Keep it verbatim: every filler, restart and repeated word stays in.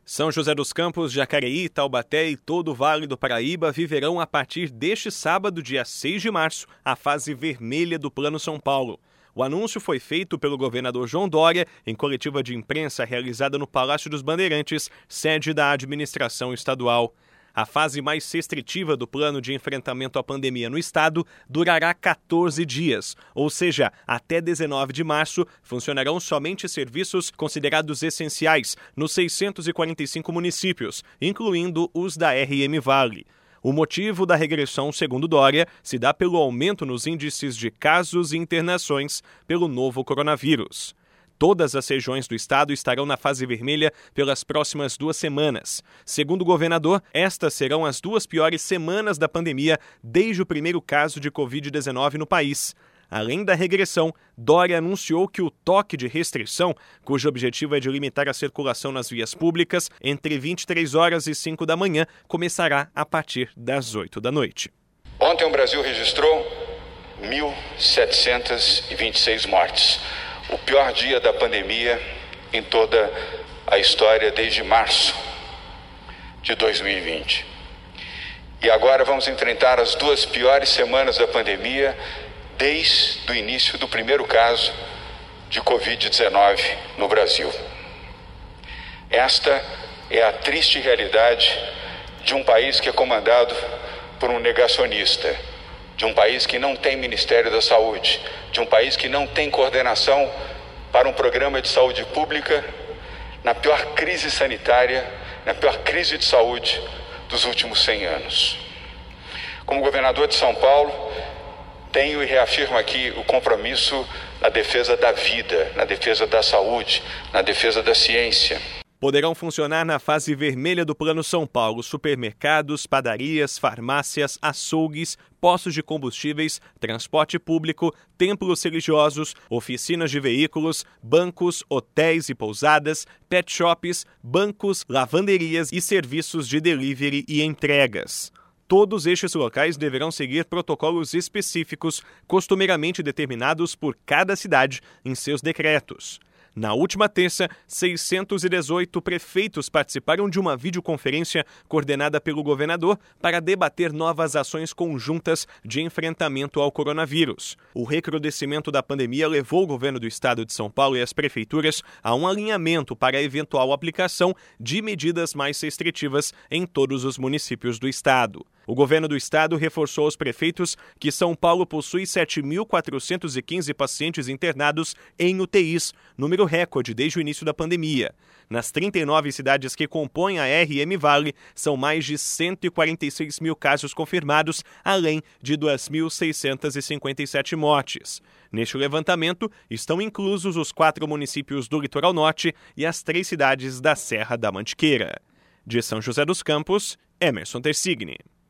São José dos Campos, Jacareí, Taubaté e todo o Vale do Paraíba viverão a partir deste sábado, dia seis de março, a fase vermelha do Plano São Paulo. O anúncio foi feito pelo governador João Dória em coletiva de imprensa realizada no Palácio dos Bandeirantes, sede da administração estadual. A fase mais restritiva do plano de enfrentamento à pandemia no estado durará quatorze dias, ou seja, até dezenove de março, funcionarão somente serviços considerados essenciais nos seiscentos e quarenta e cinco municípios, incluindo os da R M Vale. O motivo da regressão, segundo Dória, se dá pelo aumento nos índices de casos e internações pelo novo coronavírus. Todas as regiões do estado estarão na fase vermelha pelas próximas duas semanas. Segundo o governador, estas serão as duas piores semanas da pandemia desde o primeiro caso de covid dezenove no país. Além da regressão, Dória anunciou que o toque de restrição, cujo objetivo é de limitar a circulação nas vias públicas entre vinte e três horas e cinco da manhã, começará a partir das oito da noite. Ontem o Brasil registrou mil setecentas e vinte e seis mortes. O pior dia da pandemia em toda a história desde março de dois mil e vinte. E agora vamos enfrentar as duas piores semanas da pandemia desde o início do primeiro caso de covid dezenove no Brasil. Esta é a triste realidade de um país que é comandado por um negacionista, de um país que não tem Ministério da Saúde, de um país que não tem coordenação para um programa de saúde pública na pior crise sanitária, na pior crise de saúde dos últimos cem anos. Como governador de São Paulo, tenho e reafirmo aqui o compromisso na defesa da vida, na defesa da saúde, na defesa da ciência. Poderão funcionar na fase vermelha do Plano São Paulo supermercados, padarias, farmácias, açougues, postos de combustíveis, transporte público, templos religiosos, oficinas de veículos, bancos, hotéis e pousadas, pet shops, bancos, lavanderias e serviços de delivery e entregas. Todos estes locais deverão seguir protocolos específicos, costumeiramente determinados por cada cidade em seus decretos. Na última terça, seiscentos e dezoito prefeitos participaram de uma videoconferência coordenada pelo governador para debater novas ações conjuntas de enfrentamento ao coronavírus. O recrudescimento da pandemia levou o governo do estado de São Paulo e as prefeituras a um alinhamento para a eventual aplicação de medidas mais restritivas em todos os municípios do estado. O governo do estado reforçou aos prefeitos que São Paulo possui sete mil quatrocentos e quinze pacientes internados em U T Is, número recorde desde o início da pandemia. Nas trinta e nove cidades que compõem a R M Vale, são mais de cento e quarenta e seis mil casos confirmados, além de duas mil seiscentas e cinquenta e sete mortes. Neste levantamento, estão inclusos os quatro municípios do Litoral Norte e as três cidades da Serra da Mantiqueira. De São José dos Campos, Emerson Tersigni.